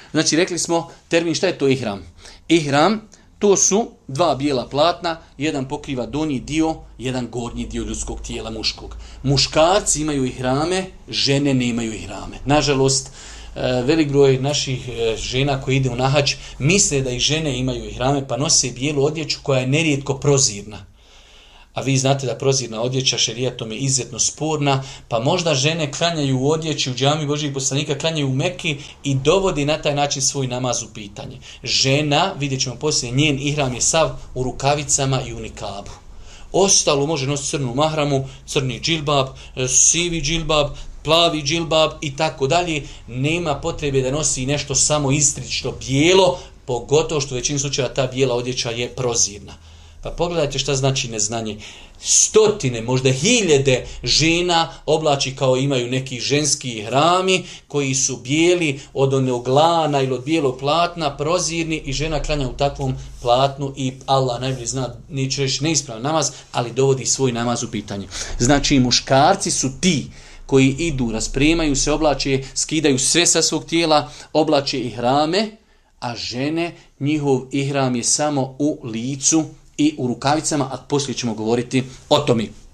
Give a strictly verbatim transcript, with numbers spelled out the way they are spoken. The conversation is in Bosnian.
Znači, rekli smo termin šta je to ihram. Ihram, to su dva bijela platna, jedan pokriva donji dio, jedan gornji dio ljudskog tijela muškog. Muškarci imaju ihrame, žene nemaju ihrame. Nažalost, velik broj naših žena koji ide u na hadž misle da i žene imaju ihrame pa nose bijelu odjeću koja je nerijetko prozirna. A vi znate da prozirna odjeća šerijatom je izuzetno sporna, pa možda žene klanjaju u odjeći u džami Božjih poslanika, klanjaju u Meki i dovodi na taj način svoj namaz u pitanje. Žena, vidjet ćemo poslije, njen ihram je sav u rukavicama i u nikabu. Ostalo može nositi crnu mahramu, crni džilbab, sivi džilbab, plavi džilbab i tako dalje. Nema potrebe da nosi nešto samo istrično bijelo, pogotovo što u većini slučajeva ta bijela odjeća je prozirna. Pa pogledajte šta znači neznanje. Stotine, možda hiljade žena oblači kao imaju neki ženski ihrami koji su bijeli od onog lana ili od bijelog platna, prozirni i žena klanja u takvom platnu i Allah najbolje zna, neće reći neispravan namaz, ali dovodi svoj namaz u pitanje. Znači muškarci su ti koji idu, raspremaju se, oblače, skidaju sve sa svog tijela, oblače ihrame, a žene, njihov ihram je samo u licu i u rukavicama, a poslije ćemo govoriti o tome.